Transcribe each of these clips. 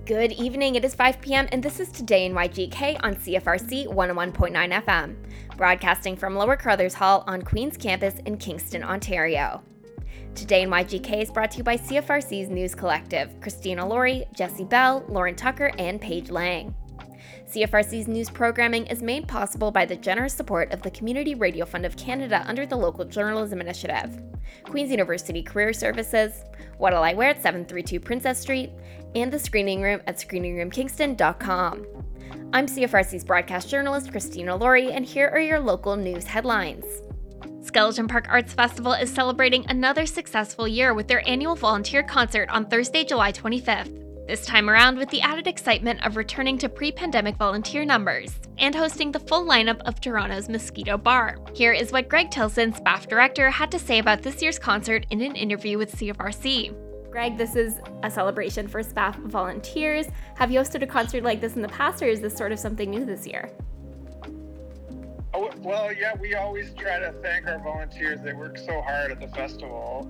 Good evening, it is 5 p.m. and this is Today in YGK on CFRC 101.9 FM, broadcasting from Lower Carruthers Hall on Queen's Campus in Kingston, Ontario. Today in YGK is brought to you by CFRC's News Collective, Christina Laurie, Jesse Bell, Lauren Tucker, and Paige Lang. CFRC's news programming is made possible by the generous support of the Community Radio Fund of Canada under the Local Journalism Initiative, Queen's University Career Services, What'll I Wear at 732 Princess Street, and the Screening Room at screeningroomkingston.com. I'm CFRC's broadcast journalist Christina Laurie, and here are your local news headlines. Skeleton Park Arts Festival is celebrating another successful year with their annual volunteer concert on Thursday, July 25th. This time around with the added excitement of returning to pre-pandemic volunteer numbers and hosting the full lineup of Toronto's Mosquito Bar. Here is what Greg Tilson, SPAF director, had to say about this year's concert in an interview with CFRC. Greg, this is a celebration for SPAF volunteers. Have you hosted a concert like this in the past, or is this sort of something new this year? Oh, well, yeah, we always try to thank our volunteers. They work so hard at the festival.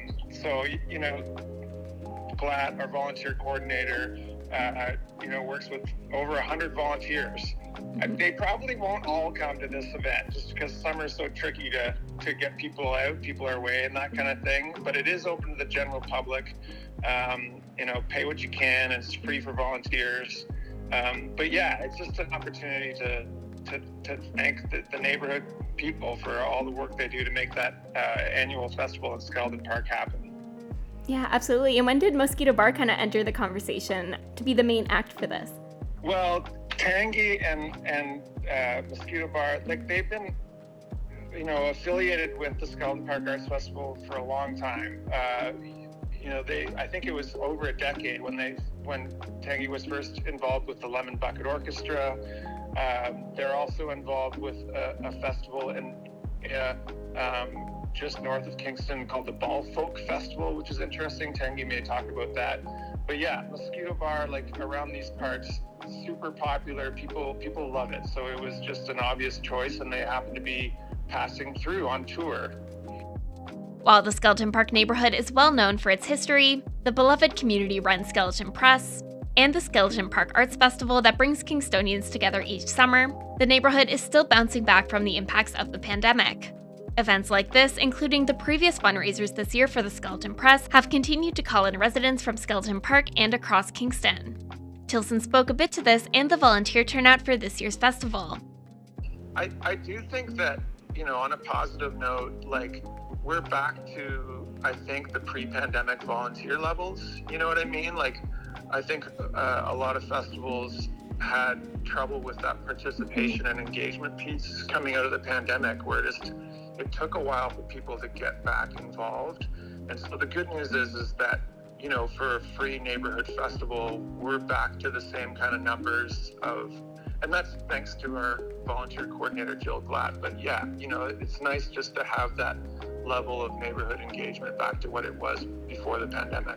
Glatt, our volunteer coordinator, works with over 100 volunteers. They probably won't all come to this event just because summer's so tricky to get people out, people are away and that kind of thing. But it is open to the general public. Pay what you can. And it's free for volunteers. It's just an opportunity to thank the neighborhood people for all the work they do to make that annual festival in Skeleton Park happen. Yeah, absolutely. And when did Mosquito Bar kind of enter the conversation to be the main act for this? Well, Tangi and Mosquito Bar, they've been, affiliated with the Skeleton Park Arts Festival for a long time. I think it was over a decade when Tangi was first involved with the Lemon Bucket Orchestra. They're also involved with a festival in just north of Kingston called the Ball Folk Festival, which is interesting. Tangi may talk about that. But yeah, Mosquito Bar, around these parts, super popular. People love it. So it was just an obvious choice, and they happen to be passing through on tour. While the Skeleton Park neighborhood is well known for its history, the beloved community-run Skeleton Press, and the Skeleton Park Arts Festival that brings Kingstonians together each summer, the neighborhood is still bouncing back from the impacts of the pandemic. Events like this, including the previous fundraisers this year for the Skeleton Press, have continued to call in residents from Skeleton Park and across Kingston. Tilson spoke a bit to this and the volunteer turnout for this year's festival. I do think that, on a positive note, we're back to, I think, the pre-pandemic volunteer levels. You know what I mean? I think a lot of festivals had trouble with that participation and engagement piece coming out of the pandemic, where it took a while for people to get back involved. And so the good news is that, for a free neighborhood festival, we're back to the same kind of numbers and that's thanks to our volunteer coordinator, Jill Glatt. But yeah, it's nice just to have that level of neighborhood engagement back to what it was before the pandemic.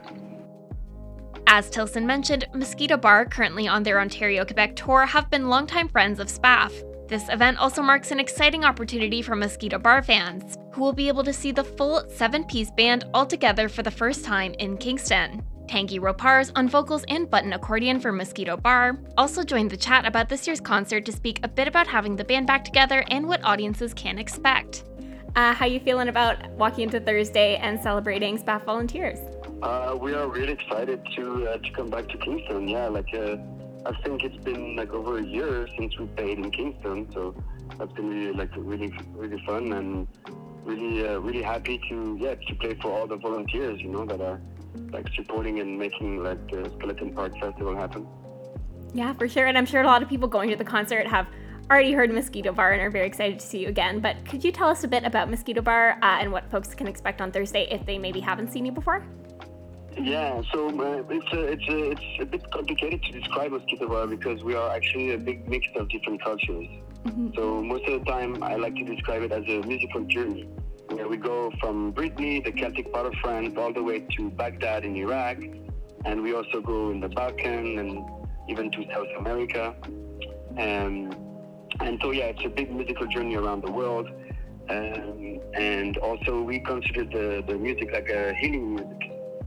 As Tilson mentioned, Mosquito Bar, currently on their Ontario-Quebec tour, have been longtime friends of SPAF. This event also marks an exciting opportunity for Mosquito Bar fans, who will be able to see the full 7-piece band all together for the first time in Kingston. Tangi Ropars on vocals and button accordion for Mosquito Bar also joined the chat about this year's concert to speak a bit about having the band back together and what audiences can expect. How you feeling about walking into Thursday and celebrating SPAF volunteers? We are really excited to come back to Kingston. Yeah, I think it's been over a year since we played in Kingston, so that's been really fun, and really happy to play for all the volunteers, that are supporting and making the Skeleton Park Festival happen. Yeah, for sure, and I'm sure a lot of people going to the concert have already heard Mosquito Bar and are very excited to see you again. But could you tell us a bit about Mosquito Bar and what folks can expect on Thursday if they maybe haven't seen you before? Yeah, so it's a bit complicated to describe Mosquito Bar because we are actually a big mix of different cultures. Mm-hmm. So most of the time I like to describe it as a musical journey, where we go from Brittany, the Celtic part of France, all the way to Baghdad in Iraq, and we also go in the Balkan and even to South America. And so it's a big musical journey around the world. And also we consider the music like a healing music.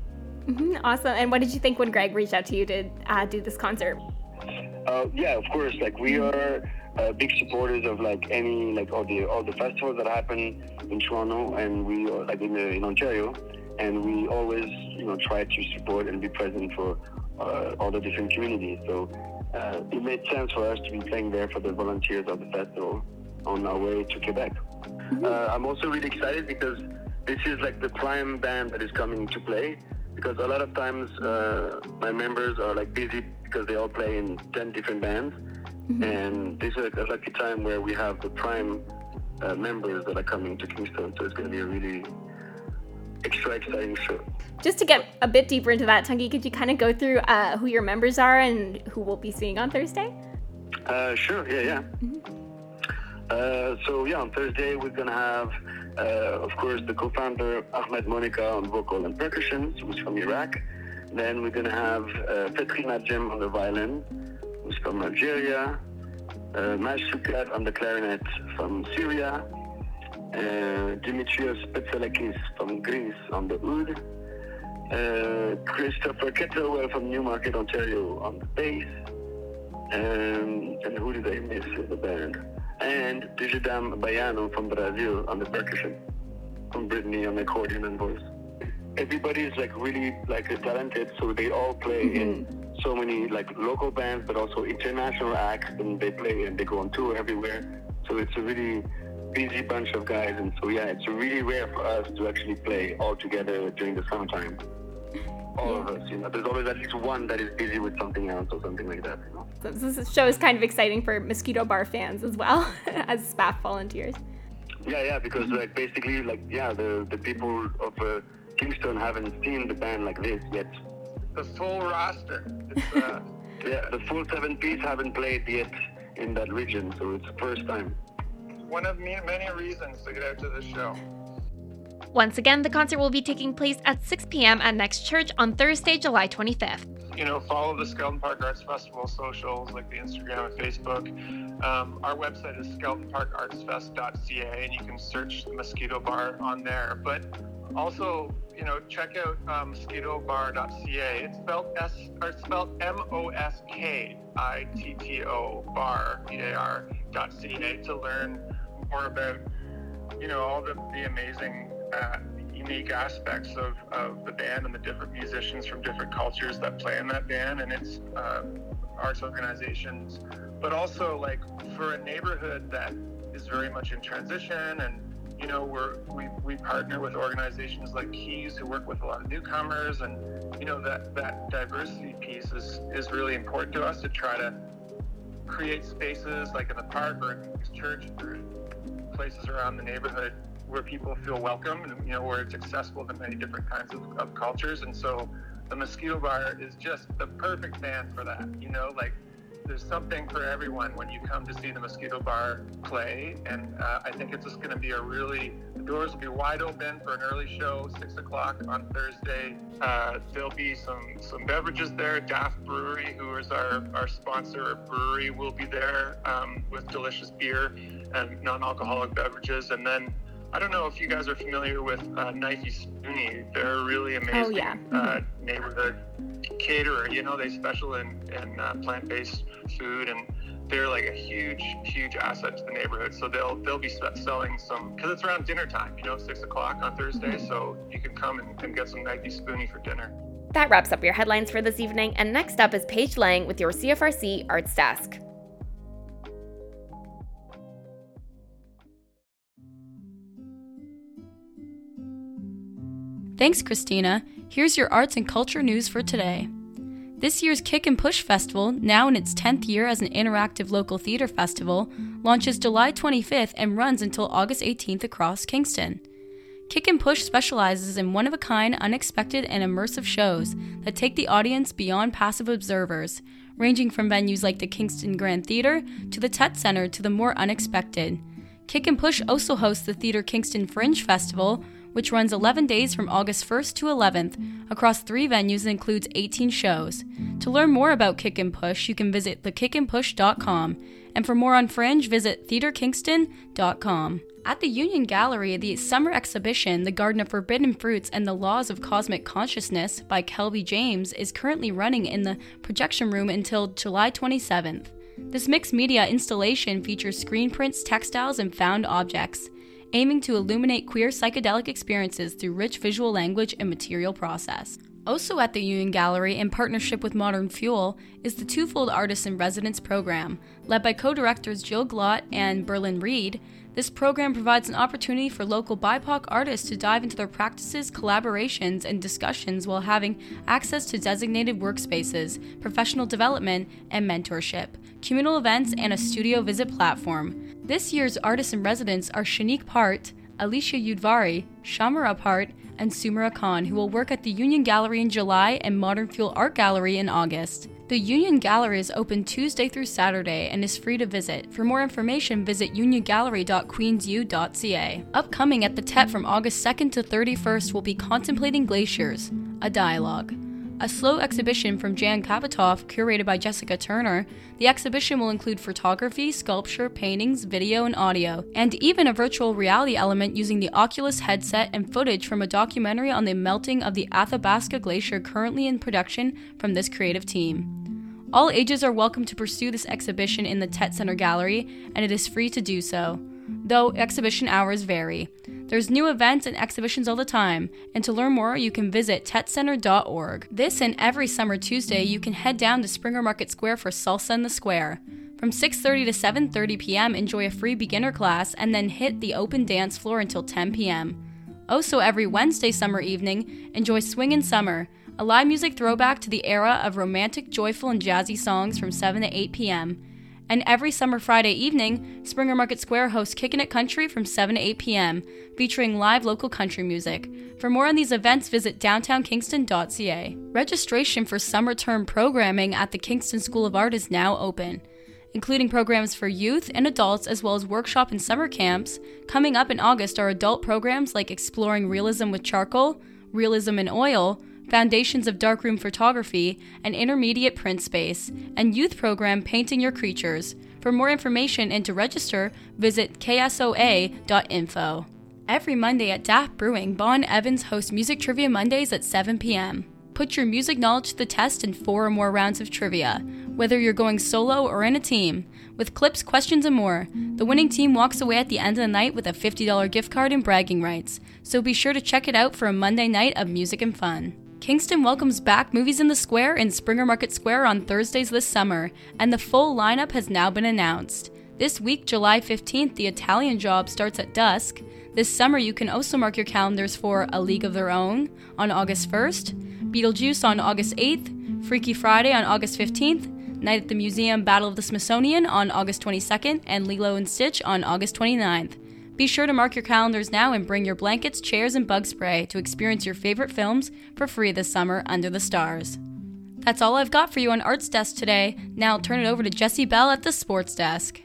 Awesome. And what did you think when Greg reached out to you to do this concert? Yeah, of course. Like, we are big supporters of all the festivals that happen in Toronto, and we are in Ontario, and we always try to support and be present for all the different communities. So it made sense for us to be playing there for the volunteers of the festival on our way to Quebec. I'm also really excited because this is the prime band that is coming to play, because a lot of times my members are busy because they all play in 10 different bands, and this is a lucky time where we have the prime members that are coming to Kingston, so it's going to be a really extra exciting show. Just to get a bit deeper into that, Tungi, could you kind of go through who your members are and who we'll be seeing on Thursday? Sure, yeah. On Thursday we're going to have, of course, the co-founder Ahmed Monica on vocal and percussion, who's from Iraq. Then we're going to have Petri Najem on the violin, who's from Algeria. Maj Sukat on the clarinet from Syria. Dimitrios Petsalakis from Greece on the oud. Christopher Kettlewell from Newmarket, Ontario on the bass. And who did I miss in the band? And Digidam Baiano from Brazil on the percussion. From Brittany on the accordion and voice. Everybody is really talented, so they all play in so many local bands, but also international acts, and they play and they go on tour everywhere. So it's a really busy bunch of guys, and so it's really rare for us to actually play all together during the summertime. All of us, there's always at least one that is busy with something else or something like that. So this show is kind of exciting for Mosquito Bar fans as well as SPAF volunteers. Yeah, because basically the people of Kingston haven't seen the band like this yet. The full roster. The full 7-piece haven't played yet in that region, so it's the first time. One of many reasons to get out to the show. Once again, the concert will be taking place at 6 p.m. at Next Church on Thursday, July 25th. Follow the Skelton Park Arts Festival socials, like the Instagram and Facebook. Our website is skeltonparkartsfest.ca, and you can search the Mosquito Bar on there. But also, check out mosquitobar.ca. It's spelled MOSKITTO bar.ca to learn more about all the amazing unique aspects of the band and the different musicians from different cultures that play in that band and its arts organizations, but also for a neighborhood that is very much in transition, and we partner with organizations like Keys who work with a lot of newcomers, and that diversity piece is really important to us, to try to create spaces like in the park or in church or places around the neighborhood where people feel welcome and where it's accessible to many different kinds of cultures. And so the Mosquito Bar is just the perfect band for that. There's something for everyone when you come to see the Mosquito Bar play, and I think it's just going to be the doors will be wide open for an early show, 6 o'clock on Thursday. There'll be some beverages there. Daft Brewery, who is our sponsor brewery, will be there with delicious beer and non-alcoholic beverages. And then I don't know if you guys are familiar with Knifey Spoony. They're a really amazing neighborhood caterer. They special in plant-based food, and they're a huge asset to the neighborhood. So they'll be selling some, because it's around dinner time, 6 o'clock on Thursday. So you can come and get some Knifey Spoony for dinner. That wraps up your headlines for this evening. And next up is Paige Lang with your CFRC Arts Desk. Thanks, Christina. Here's your arts and culture news for today. This year's Kick and Push Festival, now in its 10th year as an interactive local theater festival, launches July 25th and runs until August 18th across Kingston. Kick and Push specializes in one-of-a-kind, unexpected, and immersive shows that take the audience beyond passive observers, ranging from venues like the Kingston Grand Theatre to the Tet Centre to the more unexpected. Kick and Push also hosts the Theatre Kingston Fringe Festival, which runs 11 days from August 1st to 11th across 3 venues and includes 18 shows. To learn more about Kick and Push, you can visit thekickandpush.com, and for more on Fringe, visit theatrekingston.com. At the Union Gallery, the summer exhibition, The Garden of Forbidden Fruits and the Laws of Cosmic Consciousness by Kelby James is currently running in the projection room until July 27th. This mixed media installation features screen prints, textiles, and found objects, aiming to illuminate queer psychedelic experiences through rich visual language and material process. Also at the Union Gallery, in partnership with Modern Fuel, is the Twofold Artists in Residence program. Led by co-directors Jill Glott and Berlin Reed, this program provides an opportunity for local BIPOC artists to dive into their practices, collaborations, and discussions while having access to designated workspaces, professional development, and mentorship, communal events, and a studio visit platform. This year's artists in residence are Shanique Part, Alicia Udvari, Shamara Part, and Sumera Khan, who will work at the Union Gallery in July and Modern Fuel Art Gallery in August. The Union Gallery is open Tuesday through Saturday and is free to visit. For more information, visit uniongallery.queensu.ca. Upcoming at the TET from August 2nd to 31st will be Contemplating Glaciers, a dialogue. A slow exhibition from Jan Kapitov, curated by Jessica Turner. The exhibition will include photography, sculpture, paintings, video, and audio, and even a virtual reality element using the Oculus headset and footage from a documentary on the melting of the Athabasca Glacier currently in production from this creative team. All ages are welcome to pursue this exhibition in the TET Center Gallery, and it is free to do so, though exhibition hours vary. There's new events and exhibitions all the time, and to learn more, you can visit tetcenter.org. This and every summer Tuesday, you can head down to Springer Market Square for Salsa in the Square. From 6:30 to 7:30 p.m., enjoy a free beginner class, and then hit the open dance floor until 10 p.m. Also, every Wednesday summer evening, enjoy Swingin' Summer, a live music throwback to the era of romantic, joyful, and jazzy songs from 7 to 8 p.m., and every summer Friday evening, Springer Market Square hosts Kickin' It Country from 7 to 8 p.m., featuring live local country music. For more on these events, visit downtownkingston.ca. Registration for summer term programming at the Kingston School of Art is now open, including programs for youth and adults as well as workshop and summer camps. Coming up in August are adult programs like Exploring Realism with Charcoal, Realism in Oil, Foundations of Darkroom Photography, and Intermediate Print Space, and youth program Painting Your Creatures. For more information and to register, visit ksoa.info. Every Monday at Daft Brewing, Bon Evans hosts Music Trivia Mondays at 7 p.m. Put your music knowledge to the test in 4 or more rounds of trivia, whether you're going solo or in a team. With clips, questions, and more, the winning team walks away at the end of the night with a $50 gift card and bragging rights, so be sure to check it out for a Monday night of music and fun. Kingston welcomes back Movies in the Square in Springer Market Square on Thursdays this summer, and the full lineup has now been announced. This week, July 15th, The Italian Job starts at dusk. This summer, you can also mark your calendars for A League of Their Own on August 1st, Beetlejuice on August 8th, Freaky Friday on August 15th, Night at the Museum Battle of the Smithsonian on August 22nd, and Lilo and Stitch on August 29th. Be sure to mark your calendars now and bring your blankets, chairs, and bug spray to experience your favorite films for free this summer under the stars. That's all I've got for you on Arts Desk today. Now I'll turn it over to Jesse Bell at the Sports Desk.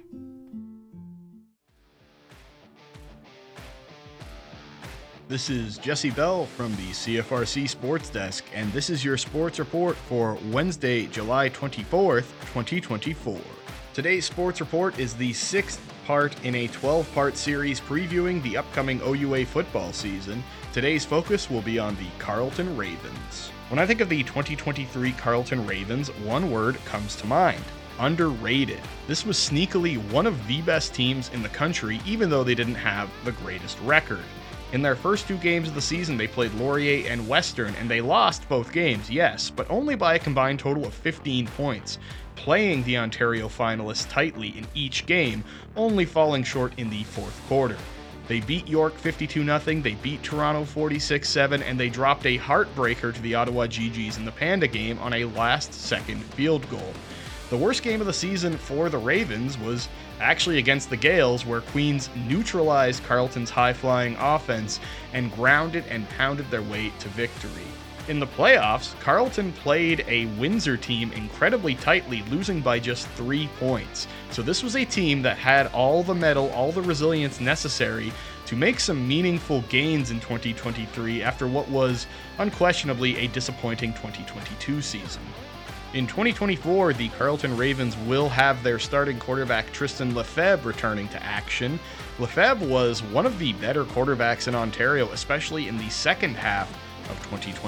This is Jesse Bell from the CFRC Sports Desk, and this is your sports report for Wednesday, July 24th, 2024. Today's sports report is the 6th part in a 12-part series previewing the upcoming OUA football season. Today's focus will be on the Carleton Ravens. When I think of the 2023 Carleton Ravens, one word comes to mind: underrated. This was sneakily one of the best teams in the country, even though they didn't have the greatest record. In their first 2 games of the season, they played Laurier and Western, and they lost both games, yes, but only by a combined total of 15 points, playing the Ontario finalists tightly in each game, only falling short in the 4th quarter. They beat York 52-0, they beat Toronto 46-7, and they dropped a heartbreaker to the Ottawa GGs in the Panda game on a last-second field goal. The worst game of the season for the Ravens was actually against the Gales, where Queens neutralized Carleton's high-flying offense and grounded and pounded their way to victory. In the playoffs, Carleton played a Windsor team incredibly tightly, losing by just 3 points. So this was a team that had all the mettle, all the resilience necessary to make some meaningful gains in 2023 after what was unquestionably a disappointing 2022 season. In 2024, the Carleton Ravens will have their starting quarterback Tristan Lefebvre returning to action. Lefebvre was one of the better quarterbacks in Ontario, especially in the second half of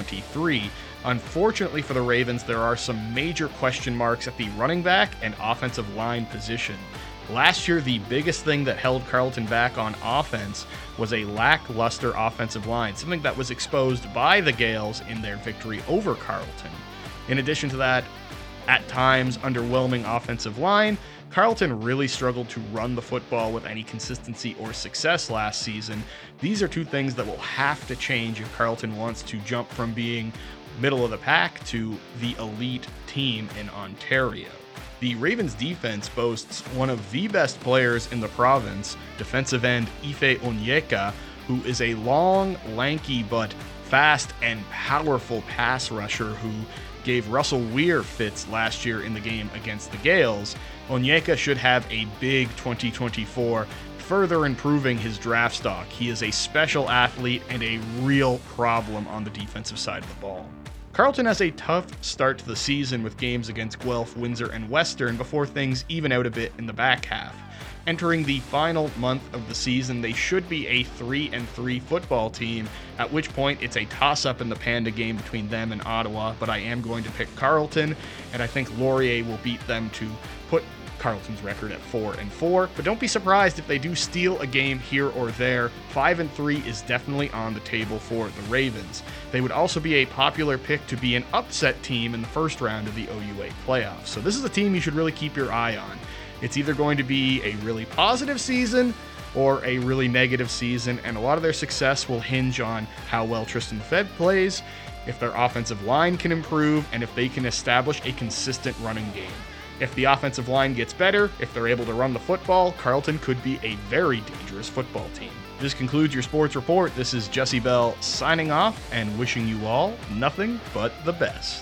2023. Unfortunately for the Ravens, there are some major question marks at the running back and offensive line position. Last year, the biggest thing that held Carleton back on offense was a lackluster offensive line, something that was exposed by the Gales in their victory over Carleton. In addition to that, at times, underwhelming offensive line, Carleton really struggled to run the football with any consistency or success last season. These are two things that will have to change if Carleton wants to jump from being middle of the pack to the elite team in Ontario. The Ravens defense boasts one of the best players in the province, defensive end Ife Onyeka, who is a long, lanky, but fast and powerful pass rusher who gave Russell Weir fits last year in the game against the Gales. Onyeka should have a big 2024, further improving his draft stock. He is a special athlete and a real problem on the defensive side of the ball. Carleton has a tough start to the season with games against Guelph, Windsor, and Western before things even out a bit in the back half. Entering the final month of the season, they should be a 3-3 football team, at which point it's a toss-up in the Panda game between them and Ottawa, but I am going to pick Carleton, and I think Laurier will beat them to put Carleton's record at 4-4, but don't be surprised if they do steal a game here or there. 5-3 is definitely on the table for the Ravens. They would also be a popular pick to be an upset team in the first round of the OUA playoffs, so this is a team you should really keep your eye on. It's either going to be a really positive season or a really negative season, and a lot of their success will hinge on how well Tristan Lefebvre plays, if their offensive line can improve, and if they can establish a consistent running game. If the offensive line gets better, if they're able to run the football, Carleton could be a very dangerous football team. This concludes your sports report. This is Jesse Bell signing off and wishing you all nothing but the best.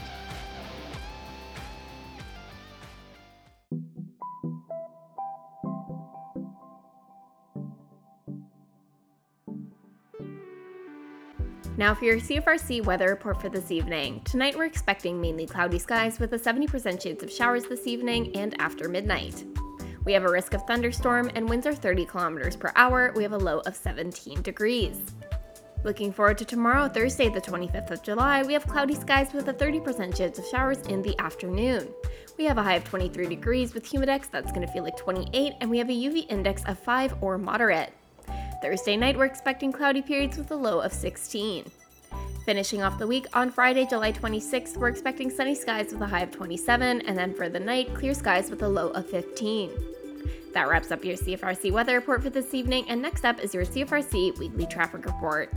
Now for your CFRC weather report for this evening. Tonight we're expecting mainly cloudy skies with a 70% chance of showers this evening and after midnight. We have a risk of thunderstorm and winds are 30 kilometers per hour. We have a low of 17 degrees. Looking forward to tomorrow, Thursday, the 25th of July, we have cloudy skies with a 30% chance of showers in the afternoon. We have a high of 23 degrees with humidex that's going to feel like 28, and we have a UV index of 5 or moderate. Thursday night, we're expecting cloudy periods with a low of 16. Finishing off the week, on Friday, July 26th, we're expecting sunny skies with a high of 27, and then for the night, clear skies with a low of 15. That wraps up your CFRC weather report for this evening, and next up is your CFRC weekly traffic report.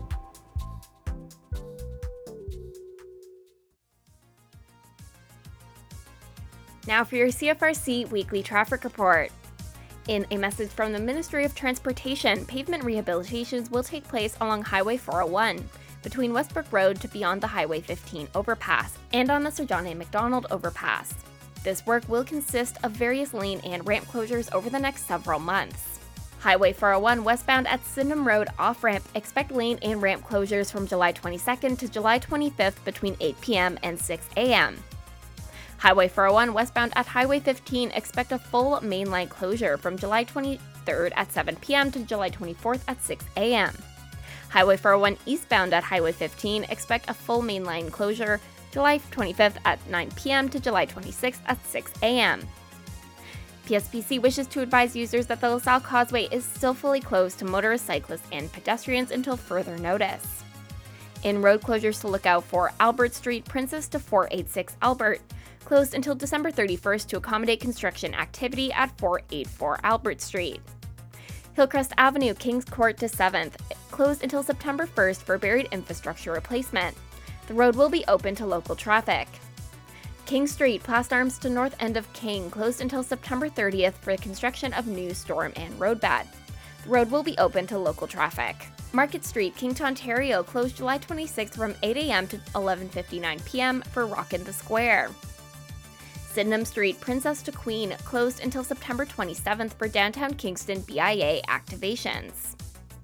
Now for your CFRC weekly traffic report. In a message from the Ministry of Transportation, pavement rehabilitations will take place along Highway 401, between Westbrook Road to beyond the Highway 15 overpass, and on the Sir John A. Macdonald overpass. This work will consist of various lane and ramp closures over the next several months. Highway 401 westbound at Sydenham Road off-ramp, expect lane and ramp closures from July 22nd to July 25th between 8 p.m. and 6 a.m. Highway 401 westbound at Highway 15, expect a full mainline closure from July 23rd at 7 p.m. to July 24th at 6 a.m. Highway 401 eastbound at Highway 15, expect a full mainline closure July 25th at 9 p.m. to July 26th at 6 a.m. PSPC wishes to advise users that the LaSalle Causeway is still fully closed to motorists, cyclists, and pedestrians until further notice. In road closures to look out for Albert Street, Princess to 486 Albert, closed until December 31st to accommodate construction activity at 484 Albert Street. Hillcrest Avenue, Kings Court to 7th, closed until September 1st for buried infrastructure replacement. The road will be open to local traffic. King Street, Plast Arms to north end of King, closed until September 30th for the construction of new storm and road bed. The road will be open to local traffic. Market Street, King to Ontario, closed July 26th from 8 a.m. to 11:59 p.m. for Rockin' the Square. Sydenham Street, Princess to Queen, closed until September 27th for downtown Kingston BIA activations.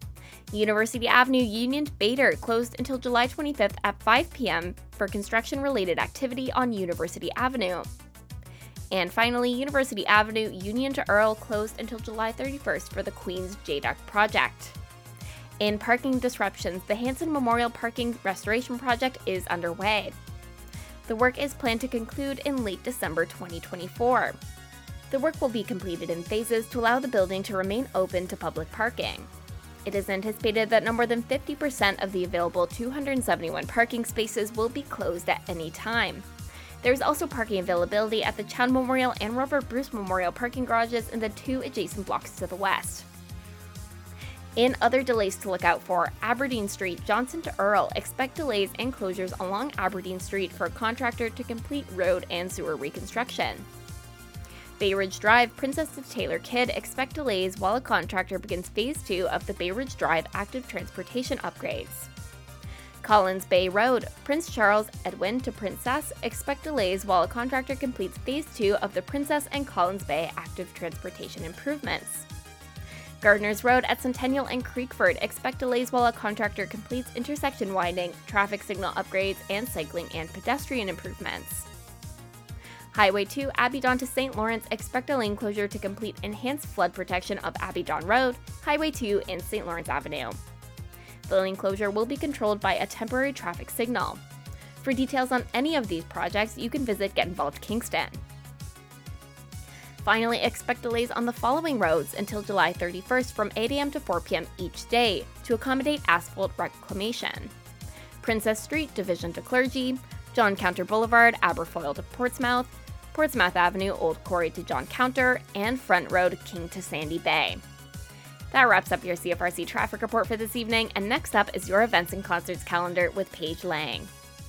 University Avenue Union to Bader closed until July 25th at 5 p.m. for construction-related activity on University Avenue. And finally, University Avenue Union to Earl closed until July 31st for the Queens JDUC project. In parking disruptions, the Hanson Memorial Parking Restoration Project is underway. The work is planned to conclude in late December 2024. The work will be completed in phases to allow the building to remain open to public parking. It is anticipated that no more than 50% of the available 271 parking spaces will be closed at any time. There is also parking availability at the Chown Memorial and Robert Bruce Memorial parking garages in the 2 adjacent blocks to the west. In other delays to look out for, Aberdeen Street, Johnson to Earl expect delays and closures along Aberdeen Street for a contractor to complete road and sewer reconstruction. Bay Ridge Drive, Princess to Taylor Kidd expect delays while a contractor begins Phase 2 of the Bay Ridge Drive active transportation upgrades. Collins Bay Road, Prince Charles Edwin to Princess expect delays while a contractor completes Phase 2 of the Princess and Collins Bay active transportation improvements. Gardners Road at Centennial and Creekford expect delays while a contractor completes intersection widening, traffic signal upgrades, and cycling and pedestrian improvements. Highway 2 Abidon to St. Lawrence expect a lane closure to complete enhanced flood protection of Abidon Road, Highway 2, and St. Lawrence Avenue. The lane closure will be controlled by a temporary traffic signal. For details on any of these projects, you can visit Get Involved Kingston. Finally, expect delays on the following roads until July 31st from 8 a.m. to 4 p.m. each day to accommodate asphalt reclamation. Princess Street, Division to Clergy, John Counter Boulevard, Aberfoyle to Portsmouth, Portsmouth Avenue, Old Quarry to John Counter, and Front Road, King to Sandy Bay. That wraps up your CFRC traffic report for this evening, and next up is your events and concerts calendar with Paige Lang.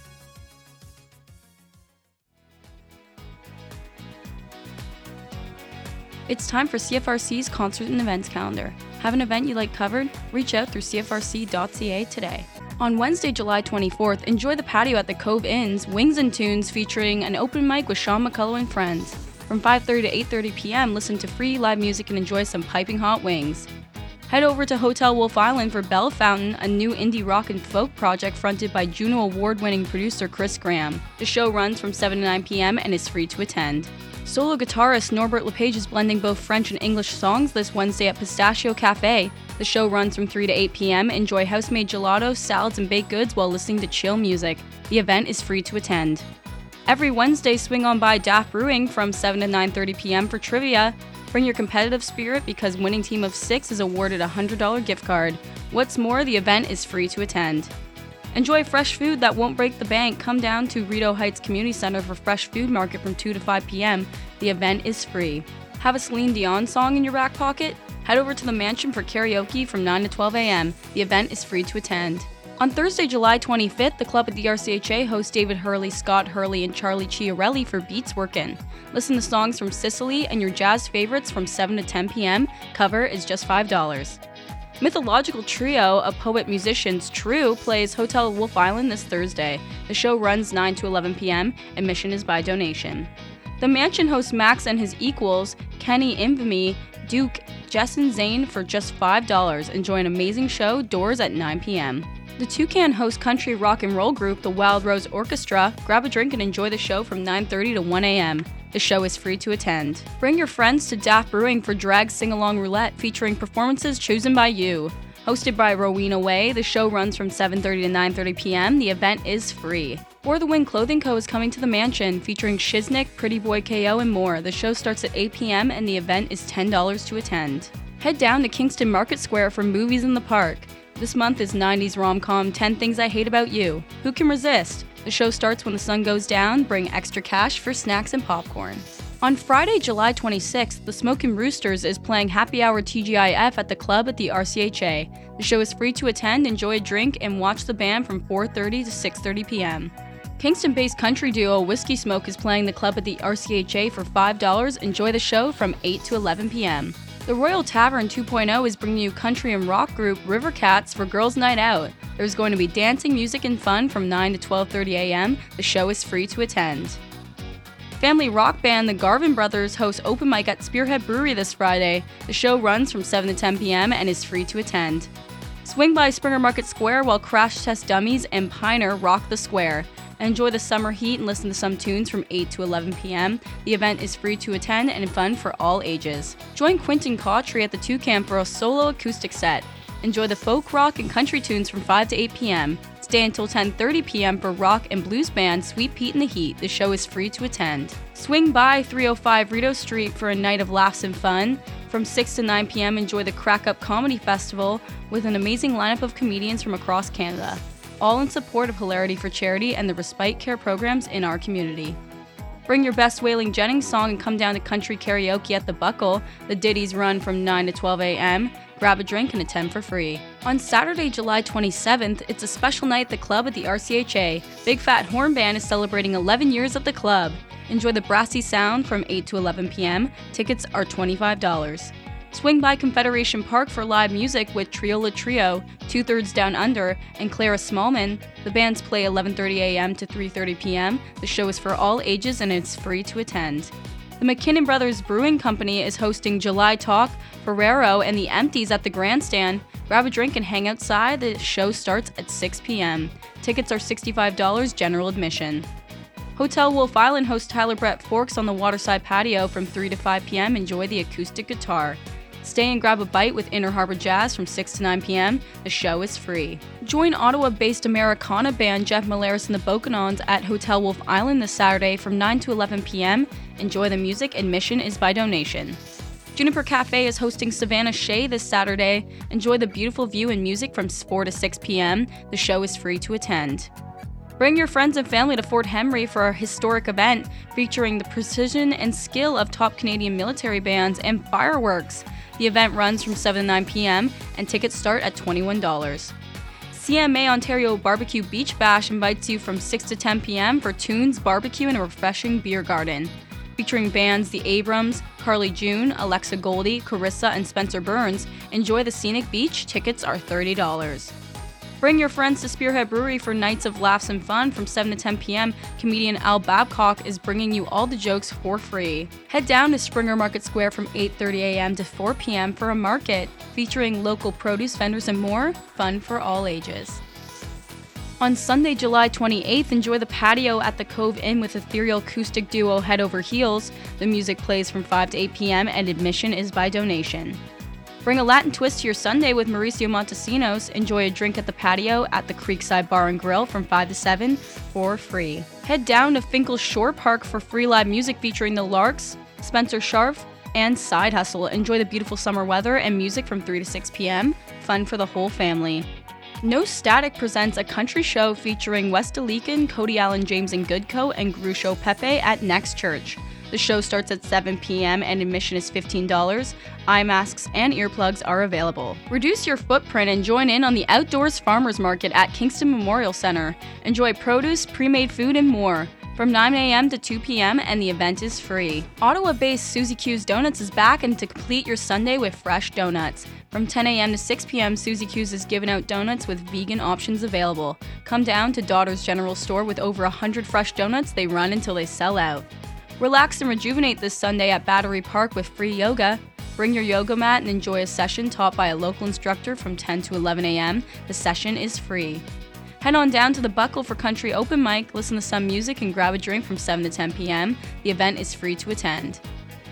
It's time for CFRC's concert and events calendar. Have an event you like covered? Reach out through cfrc.ca today. On Wednesday, July 24th, enjoy the patio at the Cove Inn's Wings and Tunes featuring an open mic with Sean McCullough and friends. From 5:30 to 8:30 p.m., listen to free live music and enjoy some piping hot wings. Head over to Hotel Wolf Island for Bell Fountain, a new indie rock and folk project fronted by Juno Award-winning producer Chris Graham. The show runs from 7 to 9 p.m. and is free to attend. Solo guitarist Norbert LePage is blending both French and English songs this Wednesday at Pistachio Cafe. The show runs from 3 to 8 p.m. Enjoy house-made gelato, salads, and baked goods while listening to chill music. The event is free to attend. Every Wednesday, swing on by Daft Brewing from 7 to 9:30 p.m. for trivia. Bring your competitive spirit because winning team of 6 is awarded a $100 gift card. What's more, the event is free to attend. Enjoy fresh food that won't break the bank. Come down to Rideau Heights Community Center for Fresh Food Market from 2 to 5 p.m. The event is free. Have a Celine Dion song in your back pocket? Head over to the Mansion for karaoke from 9 to 12 a.m. The event is free to attend. On Thursday, July 25th, the club at the RCHA hosts David Hurley, Scott Hurley, and Charlie Chiarelli for Beats Workin'. Listen to songs from Sicily and your jazz favorites from 7 to 10 p.m. Cover is just $5. Mythological trio of poet-musicians True plays Hotel Wolf Island this Thursday. The show runs 9 to 11 p.m. Admission is by donation. The Mansion hosts Max and his equals, Kenny Infamy, Duke, Jess and Zane for just $5. Enjoy an amazing show, doors at 9 p.m. The Toucan hosts country rock and roll group The Wild Rose Orchestra. Grab a drink and enjoy the show from 9:30 to 1 a.m. The show is free to attend. Bring your friends to Daft Brewing for Drag Sing-Along Roulette featuring performances chosen by you. Hosted by Rowena Way, the show runs from 7:30 to 9:30 p.m. The event is free. For the Win Clothing Co. is coming to the Mansion featuring Shiznick, Pretty Boy KO, and more. The show starts at 8 p.m. and the event is $10 to attend. Head down to Kingston Market Square for Movies in the Park. This month is 90s rom-com 10 Things I Hate About You. Who can resist? The show starts when the sun goes down. Bring extra cash for snacks and popcorn. On Friday, July 26th, the Smokin' Roosters is playing Happy Hour TGIF at the club at the RCHA. The show is free to attend, enjoy a drink, and watch the band from 4:30 to 6:30 p.m. Kingston-based country duo Whiskey Smoke is playing the club at the RCHA for $5. Enjoy the show from 8 to 11 p.m. The Royal Tavern 2.0 is bringing you country and rock group River Cats for Girls Night Out. There's going to be dancing, music, and fun from 9 to 12:30 a.m. The show is free to attend. Family rock band The Garvin Brothers hosts open mic at Spearhead Brewery this Friday. The show runs from 7 to 10 p.m. and is free to attend. Swing by Springer Market Square while Crash Test Dummies and Piner rock the square. Enjoy the summer heat and listen to some tunes from 8 to 11 p.m. The event is free to attend and fun for all ages. Join Quentin Cautry at the Toucan for a solo acoustic set. Enjoy the folk, rock, and country tunes from 5 to 8 p.m. Stay until 10:30 p.m. for rock and blues band Sweet Pete and the Heat. The show is free to attend. Swing by 305 Rideau Street for a night of laughs and fun. From 6 to 9 p.m. enjoy the Crack Up Comedy Festival with an amazing lineup of comedians from across Canada, all in support of Hilarity for Charity and the respite care programs in our community. Bring your best Wailing Jennings song and come down to country karaoke at the Buckle. The ditties run from 9 to 12 a.m. Grab a drink and attend for free. On Saturday, July 27th, it's a special night at the club at the RCHA. Big Fat Horn Band is celebrating 11 years at the club. Enjoy the brassy sound from 8 to 11 p.m. Tickets are $25. Swing by Confederation Park for live music with Trio La Trio, Two Thirds Down Under, and Clara Smallman. The bands play 11:30 a.m. to 3:30 p.m. The show is for all ages and it's free to attend. The McKinnon Brothers Brewing Company is hosting July Talk, Ferrero, and the Empties at the Grandstand. Grab a drink and hang outside. The show starts at 6 p.m. Tickets are $65 general admission. Hotel Wolf Island hosts Tyler Brett Forks on the waterside patio from 3 to 5 p.m. Enjoy the acoustic guitar. Stay and grab a bite with Inner Harbor Jazz from 6 to 9 p.m. The show is free. Join Ottawa-based Americana band Jeff Malaris and the Bocanons at Hotel Wolf Island this Saturday from 9 to 11 p.m. Enjoy the music. Admission is by donation. Juniper Cafe is hosting Savannah Shea this Saturday. Enjoy the beautiful view and music from 4 to 6 p.m. The show is free to attend. Bring your friends and family to Fort Henry for a historic event featuring the precision and skill of top Canadian military bands and fireworks. The event runs from 7 to 9 p.m. and tickets start at $21. CMA Ontario Barbecue Beach Bash invites you from 6 to 10 p.m. for tunes, barbecue, and a refreshing beer garden. Featuring bands The Abrams, Carly June, Alexa Goldie, Carissa, and Spencer Burns. Enjoy the scenic beach. Tickets are $30. Bring your friends to Spearhead Brewery for nights of laughs and fun from 7 to 10 p.m. Comedian Al Babcock is bringing you all the jokes for free. Head down to Springer Market Square from 8:30 a.m. to 4 p.m. for a market featuring local produce vendors and more. Fun for all ages. On Sunday, July 28th, enjoy the patio at the Cove Inn with ethereal acoustic duo Head Over Heels. The music plays from 5 to 8 p.m. and admission is by donation. Bring a Latin twist to your Sunday with Mauricio Montesinos. Enjoy a drink at the patio at the Creekside Bar and Grill from 5 to 7 for free. Head down to Finkel Shore Park for free live music featuring the Larks, Spencer Scharf, and Side Hustle. Enjoy the beautiful summer weather and music from 3 to 6 p.m. Fun for the whole family. No Static presents a country show featuring Wes DeLeakin, Cody Allen, James and Goodco, and Grucho Pepe at Next Church. The show starts at 7 p.m. and admission is $15. Eye masks and earplugs are available. Reduce your footprint and join in on the Outdoors Farmers Market at Kingston Memorial Center. Enjoy produce, pre-made food, and more. From 9 a.m. to 2 p.m. and the event is free. Ottawa-based Susie Q's Donuts is back and to complete your Sunday with fresh donuts. From 10 a.m. to 6 p.m. Susie Q's is giving out donuts with vegan options available. Come down to Daughter's General Store with over 100 fresh donuts. They run until they sell out. Relax and rejuvenate this Sunday at Battery Park with free yoga. Bring your yoga mat and enjoy a session taught by a local instructor from 10 to 11 a.m. The session is free. Head on down to the Buckle for Country Open Mic, listen to some music, and grab a drink from 7 to 10 p.m. The event is free to attend.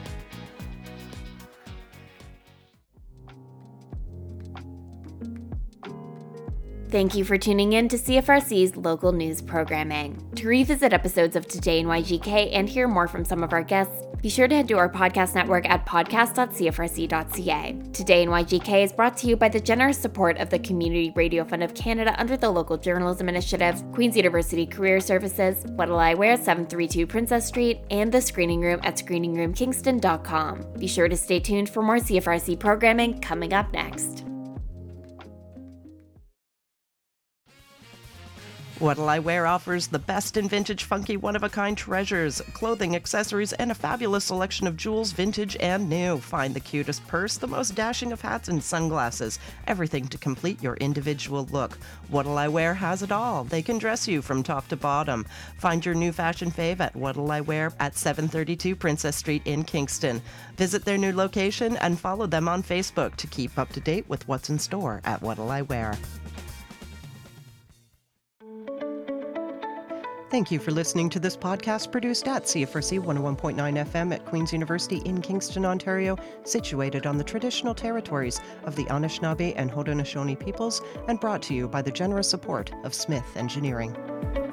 Thank you for tuning in to CFRC's local news programming. To revisit episodes of Today in YGK and hear more from some of our guests, be sure to head to our podcast network at podcast.cfrc.ca. Today in YGK is brought to you by the generous support of the Community Radio Fund of Canada under the Local Journalism Initiative, Queen's University Career Services, What'll I Wear, 732 Princess Street, and the Screening Room at screeningroomkingston.com. Be sure to stay tuned for more CFRC programming coming up next. What'll I Wear offers the best in vintage, funky, one-of-a-kind treasures, clothing, accessories, and a fabulous selection of jewels, vintage and new. Find the cutest purse, the most dashing of hats and sunglasses, everything to complete your individual look. What'll I Wear has it all. They can dress you from top to bottom. Find your new fashion fave at What'll I Wear at 732 Princess Street in Kingston. Visit their new location and follow them on Facebook to keep up to date with what's in store at What'll I Wear. Thank you for listening to this podcast produced at CFRC 101.9 FM at Queen's University in Kingston, Ontario, situated on the traditional territories of the Anishinaabe and Haudenosaunee peoples, and brought to you by the generous support of Smith Engineering.